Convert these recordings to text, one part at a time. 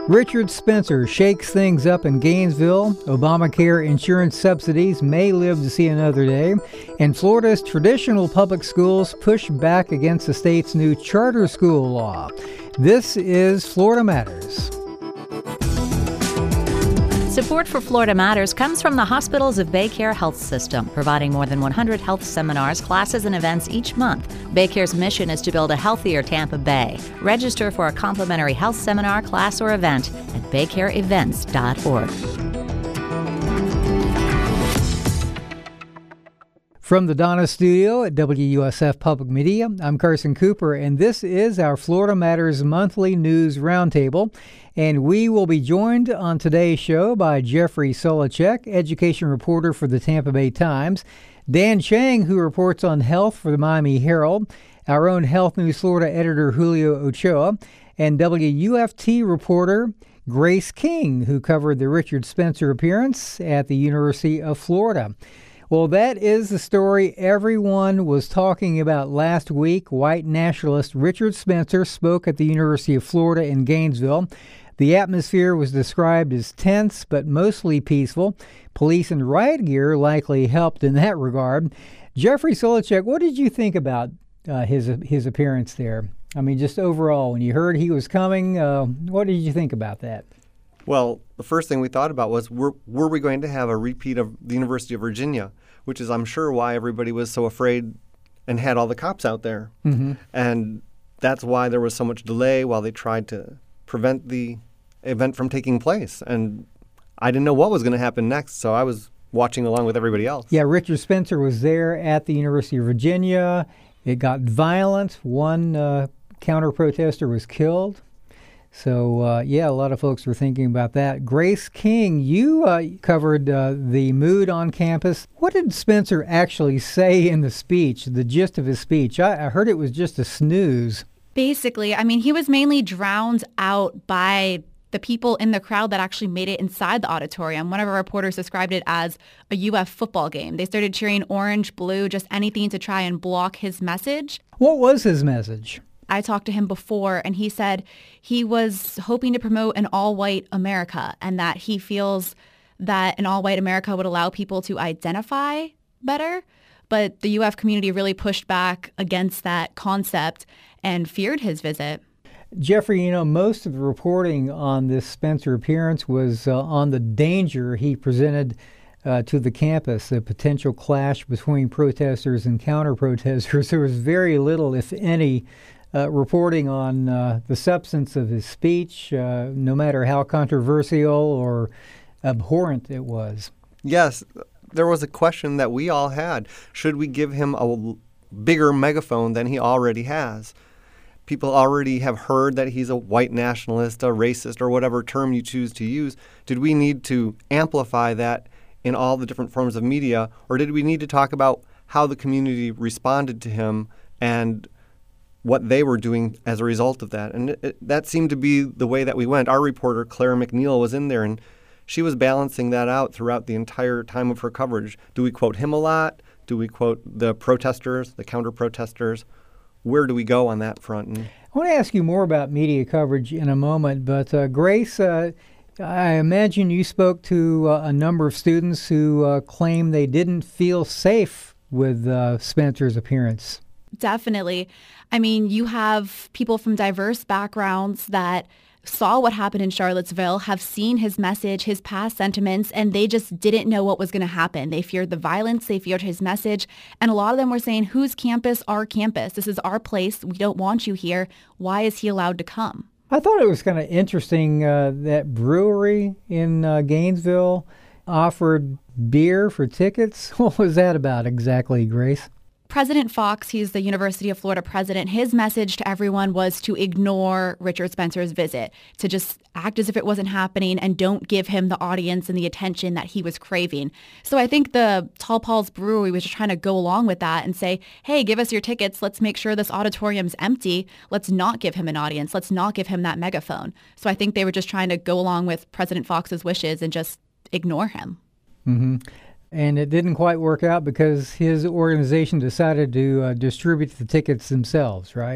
Richard Spencer shakes things up in Gainesville. Obamacare insurance subsidies may live to see another day. And Florida's traditional public schools push back against the state's new charter school law. This is Florida Matters. Support for Florida Matters comes from the Hospitals of Baycare Health System, providing more than 100 health seminars, classes, and events each month. Baycare's mission is to build a healthier Tampa Bay. Register for a complimentary health seminar, class, or event at baycareevents.org. From the Donna Studio at WUSF Public Media, I'm Carson Cooper, and this is our Florida Matters Monthly News Roundtable. And we will be joined on today's show by Jeffrey Solowchek, education reporter for the Tampa Bay Times, Dan Chang, who reports on health for the Miami Herald, our own Health News Florida editor Julio Ochoa, and WUFT reporter Grace King, who covered the Richard Spencer appearance at the University of Florida. Well, that is the story everyone was talking about last week. White nationalist Richard Spencer spoke at the University of Florida in Gainesville. The atmosphere was described as tense but mostly peaceful. Police and riot gear likely helped in that regard. Jeffrey Solowchek, what did you think about his appearance there? I mean, just overall, when you heard he was coming, what did you think about that? Well, the first thing we thought about was, were we going to have a repeat of the University of Virginia, which is, I'm sure, why everybody was so afraid and had all the cops out there. Mm-hmm. And that's why there was so much delay while they tried to prevent the event from taking place. And I didn't know what was going to happen next, so I was watching along with everybody else. Yeah, Richard Spencer was there at the University of Virginia. It got violent. One counter-protester was killed. So, a lot of folks were thinking about that. Grace King, you covered the mood on campus. What did Spencer actually say in the speech, the gist of his speech? I heard it was just a snooze. Basically, I mean, he was mainly drowned out by the people in the crowd that actually made it inside the auditorium. One of our reporters described it as a UF football game. They started cheering orange, blue, just anything to try and block his message. What was his message? I talked to him before, and he said he was hoping to promote an all-white America and that he feels that an all-white America would allow people to identify better. But the UF community really pushed back against that concept and feared his visit. Jeffrey, most of the reporting on this Spencer appearance was on the danger he presented to the campus, the potential clash between protesters and counter-protesters. There was very little, if any, reporting on the substance of his speech, no matter how controversial or abhorrent it was. Yes, there was a question that we all had. Should we give him a bigger megaphone than he already has? People already have heard that he's a white nationalist, a racist, or whatever term you choose to use. Did we need to amplify that in all the different forms of media, or did we need to talk about how the community responded to him and what they were doing as a result of that? And that seemed to be the way that we went. Our reporter, Claire McNeil, was in there, and she was balancing that out throughout the entire time of her coverage. Do we quote him a lot? Do we quote the protesters, the counter-protesters? Where do we go on that front? And I want to ask you more about media coverage in a moment, but Grace, I imagine you spoke to a number of students who claim they didn't feel safe with Spencer's appearance. Definitely. I mean, you have people from diverse backgrounds that saw what happened in Charlottesville, have seen his message, his past sentiments, and they just didn't know what was going to happen. They feared the violence. They feared his message. And a lot of them were saying, whose campus? Our campus. This is our place. We don't want you here. Why is he allowed to come? I thought it was kind of interesting that brewery in Gainesville offered beer for tickets. What was that about exactly, Grace? President Fox, he's the University of Florida president, his message to everyone was to ignore Richard Spencer's visit, to just act as if it wasn't happening and don't give him the audience and the attention that he was craving. So I think the Tall Paul's Brewery was just trying to go along with that and say, hey, give us your tickets. Let's make sure this auditorium's empty. Let's not give him an audience. Let's not give him that megaphone. So I think they were just trying to go along with President Fox's wishes and just ignore him. Mm-hmm. And it didn't quite work out because his organization decided to distribute the tickets themselves, right?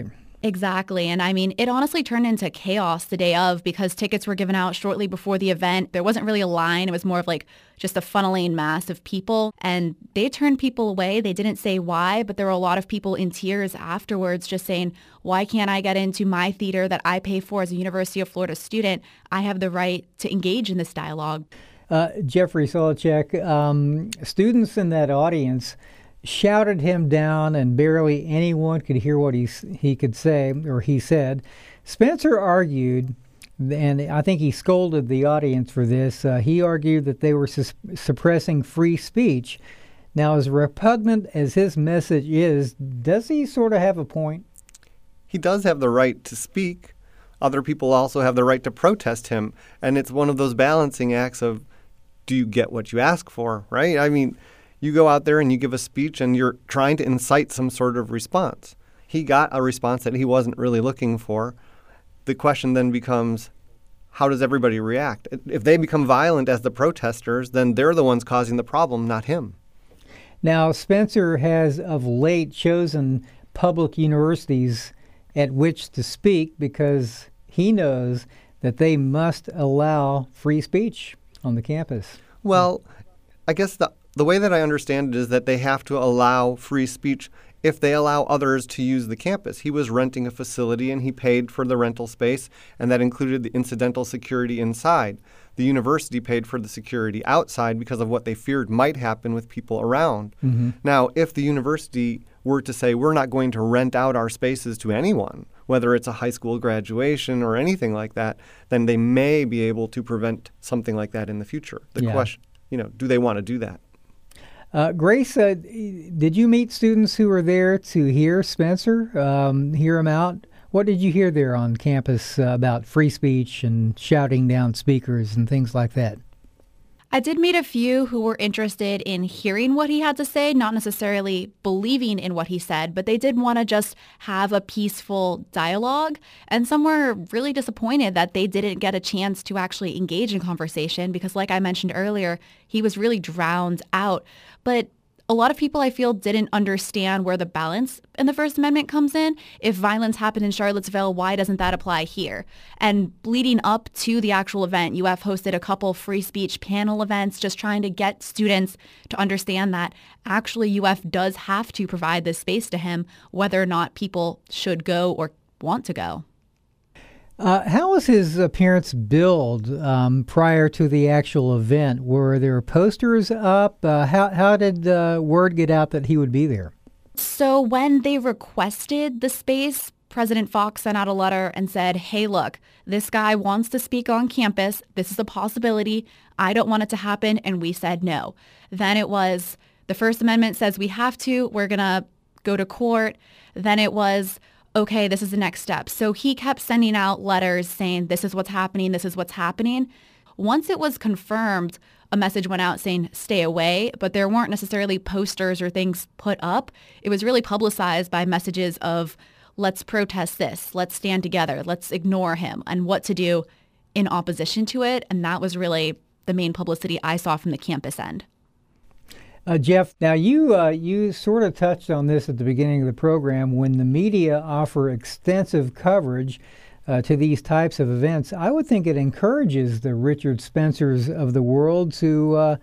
Exactly. And I mean, it honestly turned into chaos the day of because tickets were given out shortly before the event. There wasn't really a line. It was more of like just a funneling mass of people. And they turned people away. They didn't say why, but there were a lot of people in tears afterwards just saying, why can't I get into my theater that I pay for as a University of Florida student? I have the right to engage in this dialogue. Jeffrey Solowchek, students in that audience shouted him down, and barely anyone could hear what he could say, or he said. Spencer argued, and I think he scolded the audience for this, he argued that they were suppressing free speech. Now, as repugnant as his message is, does he sort of have a point? He does have the right to speak. Other people also have the right to protest him, and it's one of those balancing acts of, do you get what you ask for, right? I mean, you go out there and you give a speech and you're trying to incite some sort of response. He got a response that he wasn't really looking for. The question then becomes, how does everybody react? If they become violent as the protesters, then they're the ones causing the problem, not him. Now, Spencer has of late chosen public universities at which to speak because he knows that they must allow free speech on the campus. Well, I guess the way that I understand it is that they have to allow free speech if they allow others to use the campus. He was renting a facility and he paid for the rental space, and that included the incidental security inside. The university paid for the security outside because of what they feared might happen with people around. Mm-hmm. Now, if the university were to say, we're not going to rent out our spaces to anyone, whether it's a high school graduation or anything like that, then they may be able to prevent something like that in the future. The question, do they want to do that? Grace, did you meet students who were there to hear Spencer, hear him out? What did you hear there on campus about free speech and shouting down speakers and things like that? I did meet a few who were interested in hearing what he had to say, not necessarily believing in what he said, but they did want to just have a peaceful dialogue. And some were really disappointed that they didn't get a chance to actually engage in conversation because, like I mentioned earlier, he was really drowned out. But a lot of people, I feel, didn't understand where the balance in the First Amendment comes in. If violence happened in Charlottesville, why doesn't that apply here? And leading up to the actual event, UF hosted a couple free speech panel events just trying to get students to understand that actually UF does have to provide this space to him, whether or not people should go or want to go. How was his appearance billed prior to the actual event? Were there posters up? How did word get out that he would be there? So when they requested the space, President Fox sent out a letter and said, hey, look, this guy wants to speak on campus. This is a possibility. I don't want it to happen. And we said no. Then it was the First Amendment says we have to. We're going to go to court. Then it was, okay, this is the next step. So he kept sending out letters saying, this is what's happening, this is what's happening. Once it was confirmed, a message went out saying, stay away, but there weren't necessarily posters or things put up. It was really publicized by messages of, let's protest this, let's stand together, let's ignore him, and what to do in opposition to it. And that was really the main publicity I saw from the campus end. Jeff, now you sort of touched on this at the beginning of the program. When the media offer extensive coverage to these types of events, I would think it encourages the Richard Spencers of the world to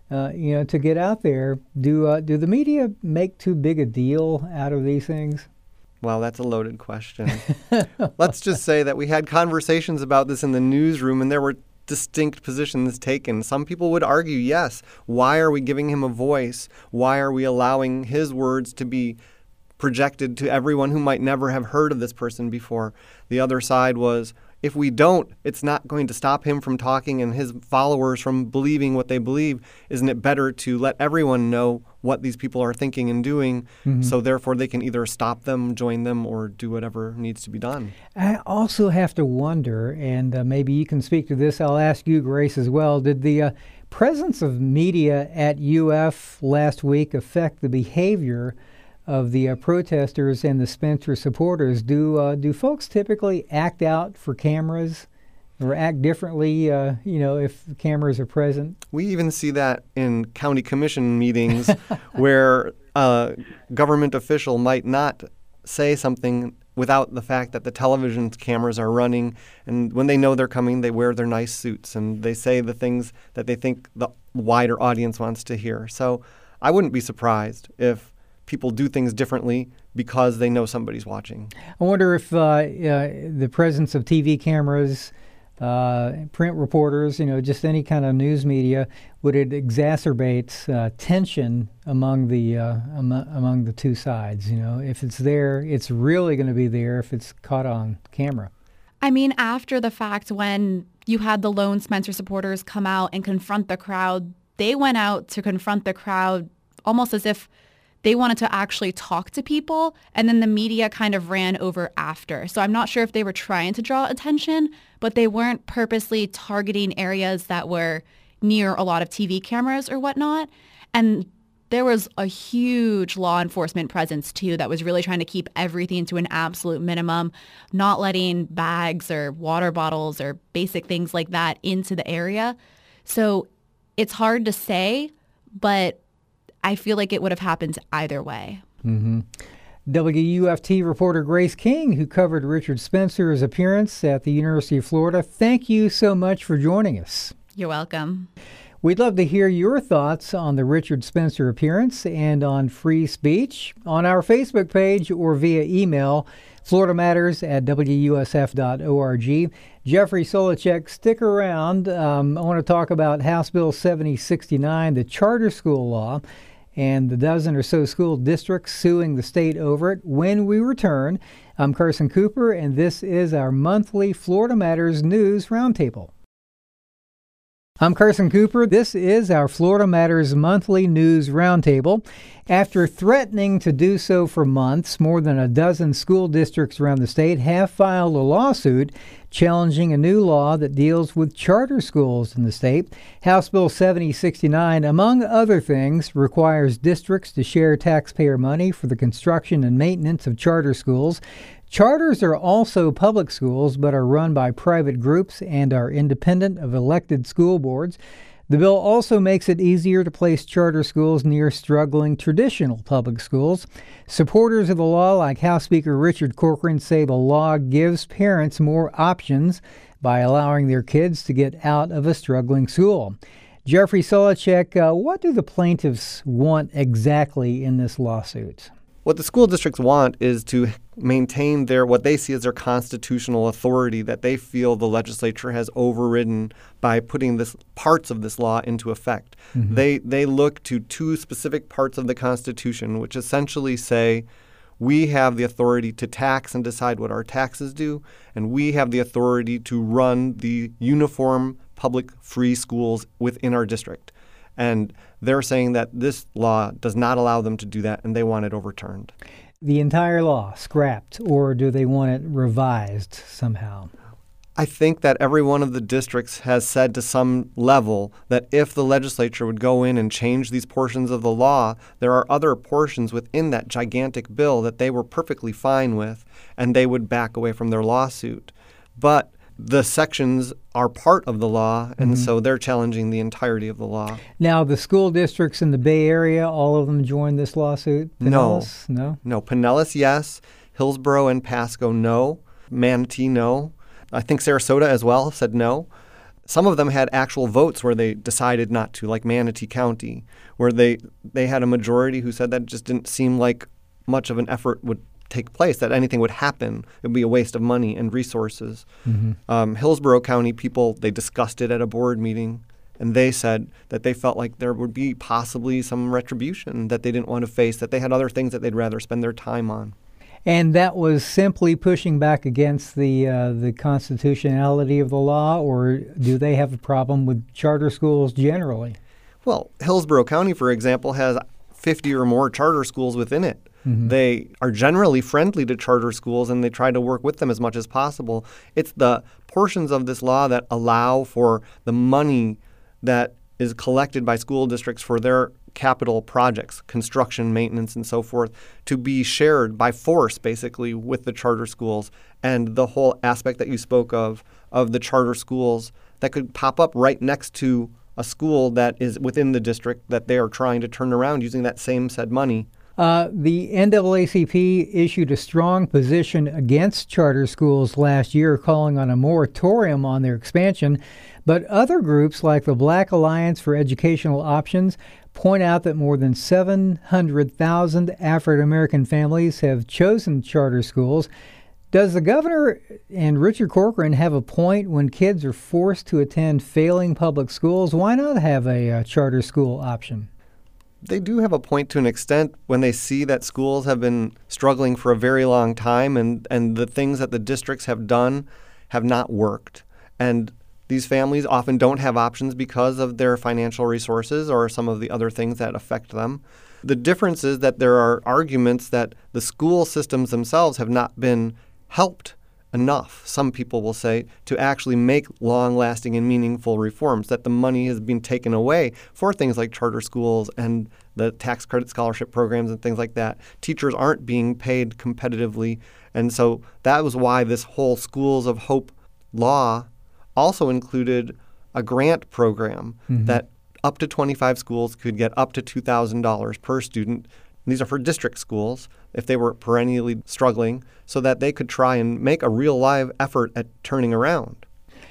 get out there. Do the media make too big a deal out of these things? Well, that's a loaded question. Let's just say that we had conversations about this in the newsroom, and there were distinct positions taken. Some people would argue, yes, why are we giving him a voice? Why are we allowing his words to be projected to everyone who might never have heard of this person before? The other side was, if we don't, it's not going to stop him from talking and his followers from believing what they believe. Isn't it better to let everyone know what these people are thinking and doing, so therefore they can either stop them, join them, or do whatever needs to be done? I also have to wonder, and maybe you can speak to this, I'll ask you, Grace, as well, did the presence of media at UF last week affect the behavior of the protesters and the Spencer supporters? Do folks typically act out for cameras or act differently, if cameras are present? We even see that in county commission meetings where a government official might not say something without the fact that the television cameras are running. And when they know they're coming, they wear their nice suits and they say the things that they think the wider audience wants to hear. So I wouldn't be surprised if people do things differently because they know somebody's watching. I wonder if the presence of TV cameras, print reporters, just any kind of news media, would it exacerbate tension among the two sides? If it's there, it's really going to be there if it's caught on camera. I mean, after the fact, when you had the lone Spencer supporters come out and confront the crowd, they went out to confront the crowd almost as if they wanted to actually talk to people, and then the media kind of ran over after. So I'm not sure if they were trying to draw attention, but they weren't purposely targeting areas that were near a lot of TV cameras or whatnot. And there was a huge law enforcement presence, too, that was really trying to keep everything to an absolute minimum, not letting bags or water bottles or basic things like that into the area. So it's hard to say, but I feel like it would have happened either way. Mm-hmm. WUFT reporter Grace King, who covered Richard Spencer's appearance at the University of Florida, thank you so much for joining us. You're welcome. We'd love to hear your thoughts on the Richard Spencer appearance and on free speech on our Facebook page or via email, floridamatters@wusf.org. Jeffrey Solacek, stick around. I want to talk about House Bill 7069, the charter school law, and the dozen or so school districts suing the state over it. When we return, I'm Carson Cooper, and this is our monthly Florida Matters News Roundtable. I'm Carson Cooper. This is our Florida Matters Monthly News Roundtable. After threatening to do so for months, more than a dozen school districts around the state have filed a lawsuit challenging a new law that deals with charter schools in the state. House Bill 7069, among other things, requires districts to share taxpayer money for the construction and maintenance of charter schools. Charters are also public schools, but are run by private groups and are independent of elected school boards. The bill also makes it easier to place charter schools near struggling traditional public schools. Supporters of the law, like House Speaker Richard Corcoran, say the law gives parents more options by allowing their kids to get out of a struggling school. Jeffrey Solacek, what do the plaintiffs want exactly in this lawsuit? What the school districts want is to maintain what they see as their constitutional authority that they feel the legislature has overridden by putting parts of this law into effect. Mm-hmm. They look to two specific parts of the Constitution, which essentially say we have the authority to tax and decide what our taxes do, and we have the authority to run the uniform public free schools within our district. And they're saying that this law does not allow them to do that, and they want it overturned. The entire law scrapped, or do they want it revised somehow? I think that every one of the districts has said to some level that if the legislature would go in and change these portions of the law, there are other portions within that gigantic bill that they were perfectly fine with, and they would back away from their lawsuit. But the sections are part of the law, and so they're challenging the entirety of the law. Now, the school districts in the Bay Area, all of them joined this lawsuit? Pinellas? No. Pinellas, yes. Hillsborough and Pasco, no. Manatee, no. I think Sarasota as well said no. Some of them had actual votes where they decided not to, like Manatee County, where they had a majority who said that just didn't seem like much of an effort would take place, that anything would happen. It would be a waste of money and resources. Mm-hmm. Hillsborough County people, they discussed it at a board meeting, and they said that they felt like there would be possibly some retribution that they didn't want to face, that they had other things that they'd rather spend their time on. And that was simply pushing back against the constitutionality of the law, or do they have a problem with charter schools generally? Well, Hillsborough County, for example, has 50 or more charter schools within it. Mm-hmm. They are generally friendly to charter schools, and they try to work with them as much as possible. It's the portions of this law that allow for the money that is collected by school districts for their capital projects, construction, maintenance, and so forth, to be shared by force, basically, with the charter schools. And the whole aspect that you spoke of the charter schools that could pop up right next to a school that is within the district that they are trying to turn around using that same said money. The NAACP issued a strong position against charter schools last year, calling on a moratorium on their expansion. But other groups like the Black Alliance for Educational Options point out that more than 700,000 African American families have chosen charter schools. Does the governor and Richard Corcoran have a point when kids are forced to attend failing public schools? Why not have a charter school option? They do have a point to an extent when they see that schools have been struggling for a very long time and the things that the districts have done have not worked. And these families often don't have options because of their financial resources or some of the other things that affect them. The difference is that there are arguments that the school systems themselves have not been helped enough, some people will say, to actually make long-lasting and meaningful reforms, that the money has been taken away for things like charter schools and the tax credit scholarship programs and things like that. Teachers aren't being paid competitively, and so that was why this whole Schools of Hope law also included a grant program that up to 25 schools could get up to $2,000 per student. These are for district schools if they were perennially struggling, so that they could try and make a real live effort at turning around.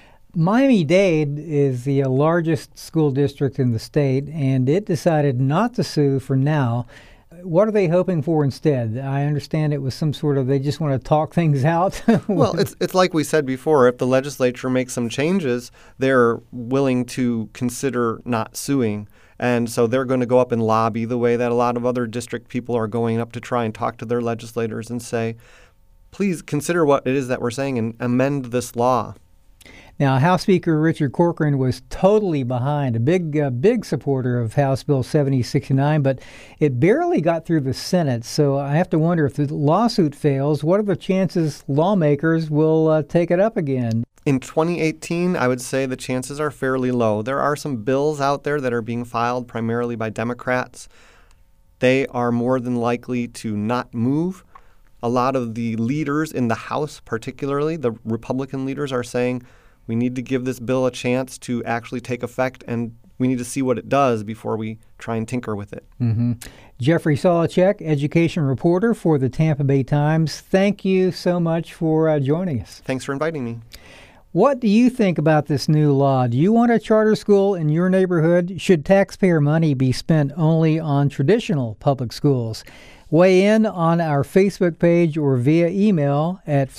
Miami-Dade is the largest school district in the state, and it decided not to sue for now. What are they hoping for instead? I understand it was some sort of, they just want to talk things out. Well, it's like we said before, if the legislature makes some changes, they're willing to consider not suing. And so they're going to go up and lobby the way that a lot of other district people are going up to try and talk to their legislators and say, please consider what it is that we're saying and amend this law. Now, House Speaker Richard Corcoran was totally behind, a big supporter of House Bill 7069, but it barely got through the Senate. So I have to wonder, if the lawsuit fails, what are the chances lawmakers will take it up again? In 2018, I would say the chances are fairly low. There are some bills out there that are being filed primarily by Democrats. They are more than likely to not move. A lot of the leaders in the House, particularly the Republican leaders, are saying we need to give this bill a chance to actually take effect, and we need to see what it does before we try and tinker with it. Jeffrey Solowchek, education reporter for the Tampa Bay Times. Thank you so much for joining us. Thanks for inviting me. What do you think about this new law? Do you want a charter school in your neighborhood? Should taxpayer money be spent only on traditional public schools? Weigh in on our Facebook page or via email at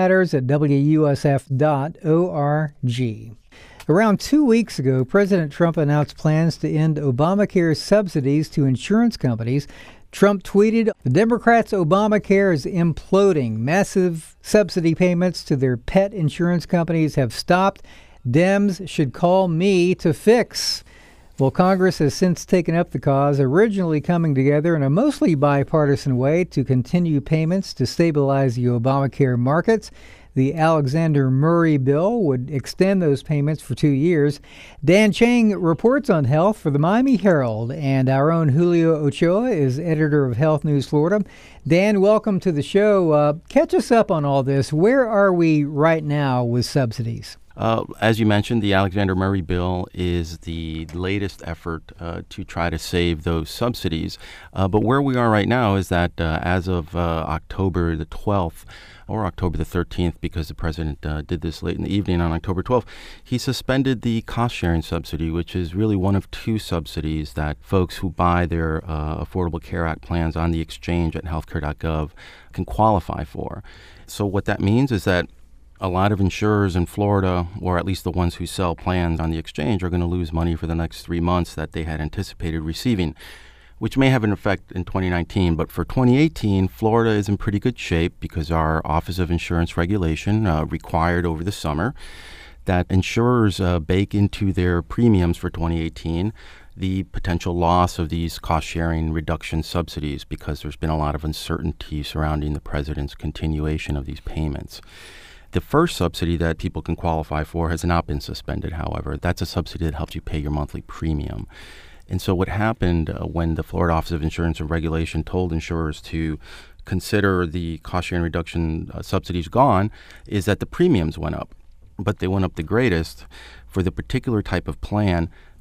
floridamatters@wusf.org. Around 2 weeks ago, President Trump announced plans to end Obamacare's subsidies to insurance companies. Trump tweeted, "The Democrats' Obamacare is imploding. Massive subsidy payments to their pet insurance companies have stopped. Dems should call me to fix." Well, Congress has since taken up the cause, originally coming together in a mostly bipartisan way to continue payments to stabilize the Obamacare markets. The Alexander Murray bill would extend those payments for 2 years. Dan Chang reports on health for the Miami Herald, and our own Julio Ochoa is editor of Health News Florida. Dan, welcome to the show. Catch us up on all this. Where are we right now with subsidies? As you mentioned, the Alexander Murray bill is the latest effort to try to save those subsidies. But where we are right now is that as of October the 12th, or October the 13th, because the president did this late in the evening on October 12th, he suspended the cost-sharing subsidy, which is really one of two subsidies that folks who buy their Affordable Care Act plans on the exchange at healthcare.gov can qualify for. So what that means is that a lot of insurers in Florida, or at least the ones who sell plans on the exchange, are going to lose money for the next 3 months that they had anticipated receiving, which may have an effect in 2019. But for 2018, Florida is in pretty good shape because our Office of Insurance Regulation required over the summer that insurers bake into their premiums for 2018 the potential loss of these cost-sharing reduction subsidies, because there's been a lot of uncertainty surrounding the president's continuation of these payments. The first subsidy that people can qualify for has not been suspended, however. That's a subsidy that helps you pay your monthly premium. And so what happened when the Florida Office of Insurance and Regulation told insurers to consider the cost-sharing reduction subsidies gone is that the premiums went up. But they went up the greatest for the particular type of plan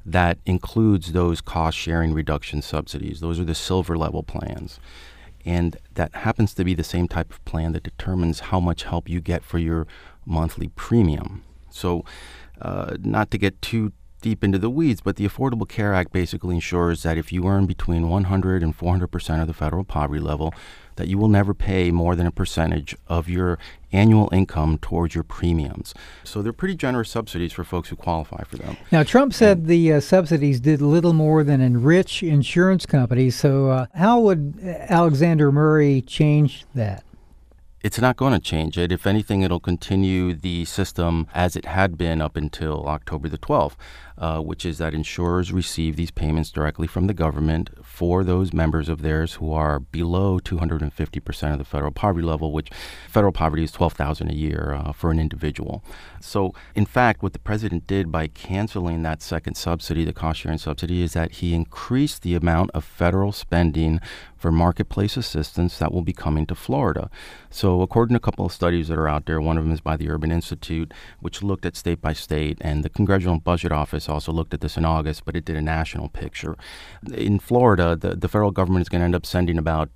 that includes those cost-sharing reduction subsidies. Those are the silver level plans. And that happens to be the same type of plan that determines how much help you get for your monthly premium. So not to get too deep into the weeds, but the Affordable Care Act basically ensures that if you earn between 100 and 400% of the federal poverty level, that you will never pay more than a percentage of your annual income towards your premiums. So they're pretty generous subsidies for folks who qualify for them. Now, Trump said the subsidies did little more than enrich insurance companies. So how would Alexander Murray change that? It's not going to change it. If anything, it'll continue the system as it had been up until October the 12th, which is that insurers receive these payments directly from the government for those members of theirs who are below 250% of the federal poverty level, which federal poverty is $12,000 a year for an individual. So, in fact, what the president did by canceling that second subsidy, the cost-sharing subsidy, is that he increased the amount of federal spending for marketplace assistance that will be coming to Florida. So according to a couple of studies that are out there, one of them is by the Urban Institute, which looked at state by state, and the Congressional Budget Office also looked at this in August, but it did a national picture. In Florida, the federal government is going to end up sending about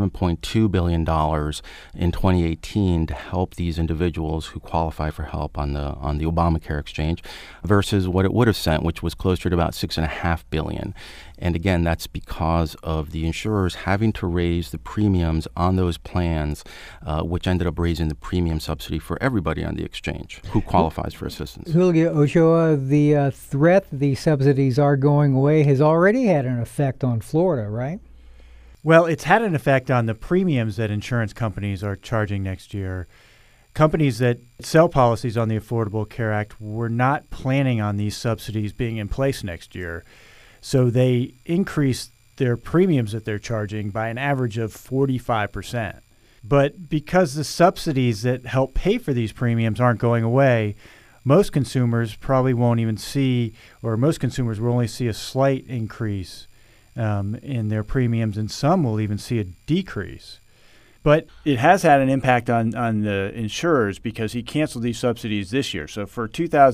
$7.2 billion in 2018 to help these individuals who qualify for help on the Obamacare exchange versus what it would have sent, which was closer to about $6.5 billion. And again, that's because of the insurers having to raise the premiums on those plans, which ended up raising the premium subsidy for everybody on the exchange who qualifies for assistance. Julio Ochoa, the threat that these subsidies are going away has already had an effect on Florida, right? Well, it's had an effect on the premiums that insurance companies are charging next year. Companies that sell policies on the Affordable Care Act were not planning on these subsidies being in place next year. So they increased their premiums that they're charging by an average of 45%. But because the subsidies that help pay for these premiums aren't going away, most consumers probably won't even see, or most consumers will only see a slight increase in their premiums, and some will even see a decrease. But it has had an impact on the insurers because he canceled these subsidies this year. So for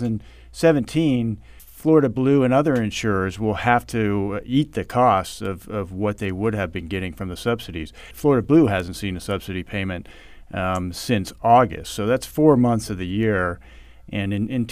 2017, Florida Blue and other insurers will have to eat the costs of what they would have been getting from the subsidies. Florida Blue hasn't seen a subsidy payment since August, so that's 4 months of the year. And in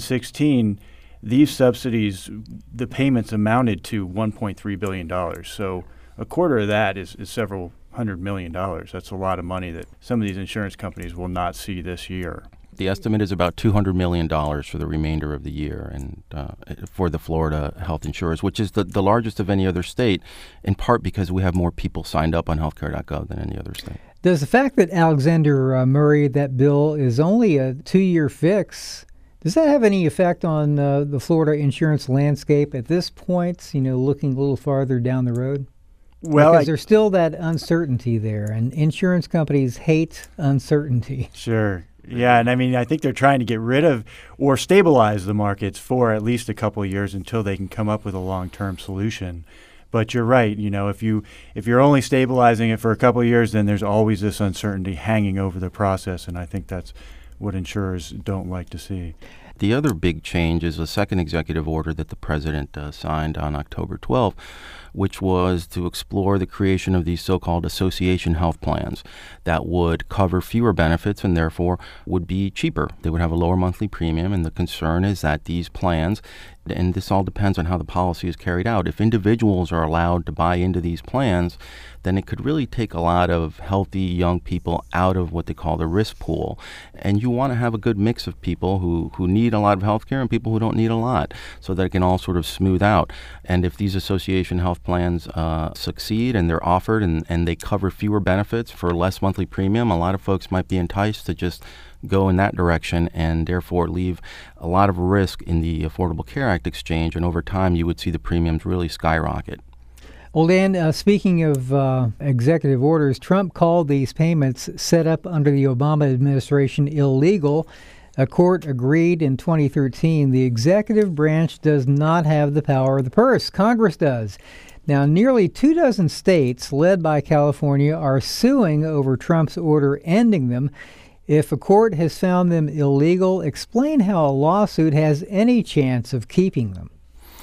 2016, these subsidies, the payments amounted to $1.3 billion. So a quarter of that is several $100 million. That's a lot of money that some of these insurance companies will not see this year. The estimate is about $200 million for the remainder of the year and for the Florida health insurers, which is the largest of any other state, in part because we have more people signed up on healthcare.gov than any other state. Does the fact that Alexander Murray, that bill, is only a 2-year fix, does that have any effect on the Florida insurance landscape at this point, looking a little farther down the road? Well, because there's still that uncertainty there, and insurance companies hate uncertainty. Sure. Yeah, and I think they're trying to get rid of or stabilize the markets for at least a couple of years until they can come up with a long-term solution. But you're right. If you're only stabilizing it for a couple of years, then there's always this uncertainty hanging over the process, and I think that's what insurers don't like to see. The other big change is a second executive order that the president signed on October 12th, which was to explore the creation of these so-called association health plans that would cover fewer benefits and therefore would be cheaper. They would have a lower monthly premium, and the concern is that these plans, and this all depends on how the policy is carried out, if individuals are allowed to buy into these plans, then it could really take a lot of healthy young people out of what they call the risk pool. And you want to have a good mix of people who need a lot of health care and people who don't need a lot, so that it can all sort of smooth out. And if these association health plans succeed and they're offered and they cover fewer benefits for less monthly premium, a lot of folks might be enticed to just go in that direction and therefore leave a lot of risk in the Affordable Care Act exchange. And over time, you would see the premiums really skyrocket. Well, Dan, speaking of executive orders, Trump called these payments set up under the Obama administration illegal. A court agreed in 2013 the executive branch does not have the power of the purse. Congress does. Now, nearly 24 states, led by California, are suing over Trump's order ending them. If a court has found them illegal, explain how a lawsuit has any chance of keeping them.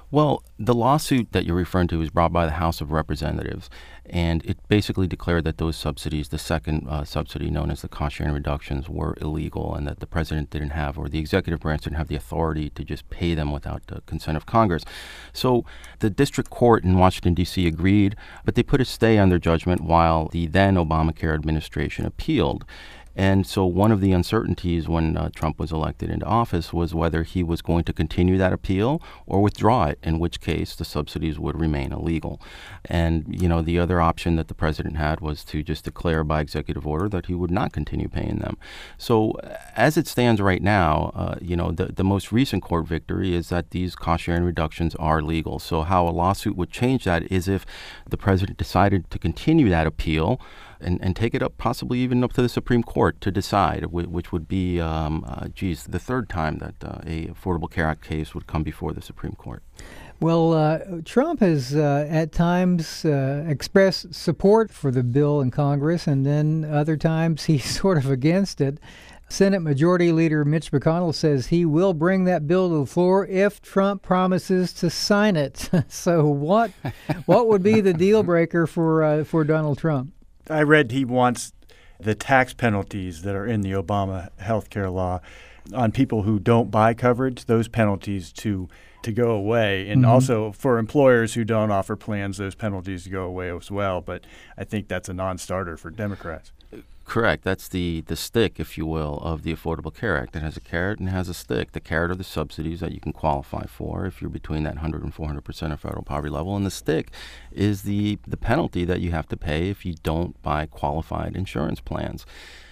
Well, the lawsuit that you're referring to was brought by the House of Representatives, and it basically declared that those subsidies, the second subsidy known as the cost-sharing reductions, were illegal, and that the president didn't have, or the executive branch didn't have the authority to just pay them without the consent of Congress. So the district court in Washington, D.C. agreed, but they put a stay on their judgment while the then Obamacare administration appealed. And so one of the uncertainties when Trump was elected into office was whether he was going to continue that appeal or withdraw it, in which case the subsidies would remain illegal. And, the other option that the president had was to just declare by executive order that he would not continue paying them. So as it stands right now, the most recent court victory is that these cost-sharing reductions are legal. So how a lawsuit would change that is if the president decided to continue that appeal and take it up, possibly even up to the Supreme Court to decide, which would be, the third time that a Affordable Care Act case would come before the Supreme Court. Well, Trump has at times expressed support for the bill in Congress, and then other times he's sort of against it. Senate Majority Leader Mitch McConnell says he will bring that bill to the floor if Trump promises to sign it. So what would be the deal breaker for Donald Trump? I read he wants the tax penalties that are in the Obama health care law on people who don't buy coverage, those penalties to go away. And also for employers who don't offer plans, those penalties to go away as well. But I think that's a non-starter for Democrats. Correct. That's the stick, if you will, of the Affordable Care Act. It has a carrot and it has a stick. The carrot are the subsidies that you can qualify for if you're between that 100 and 400% of federal poverty level. And the stick is the penalty that you have to pay if you don't buy qualified insurance plans.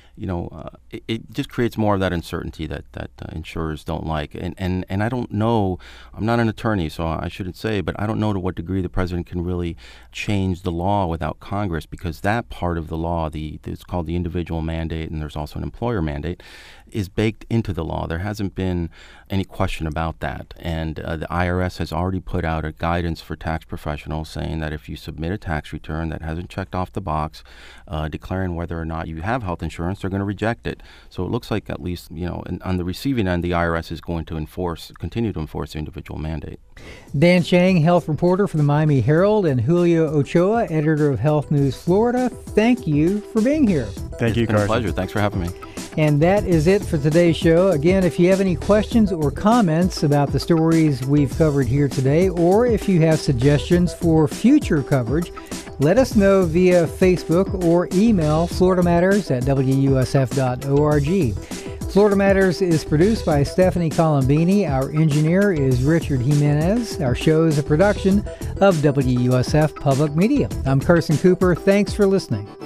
It just creates more of that uncertainty that insurers don't like. And I don't know, I'm not an attorney, so I shouldn't say, but I don't know to what degree the president can really change the law without Congress, because that part of the law, it's called the individual mandate, and there's also an employer mandate, is baked into the law. There hasn't been any question about that. And the IRS has already put out a guidance for tax professionals saying that if you submit a tax return that hasn't checked off the box, declaring whether or not you have health insurance, they're going to reject it. So it looks like at least, on the receiving end, the IRS is going to continue to enforce the individual mandate. Dan Chang, health reporter for the Miami Herald, and Julio Ochoa, editor of Health News Florida. Thank you for being here. Thank you, Carson. It's been a pleasure. Thanks for having me. And that is it for today's show. Again, if you have any questions or comments about the stories we've covered here today, or if you have suggestions for future coverage, let us know via Facebook or email floridamatters@wusf.org. Florida Matters is produced by Stephanie Colombini. Our engineer is Richard Jimenez. Our show is a production of WUSF Public Media. I'm Carson Cooper. Thanks for listening.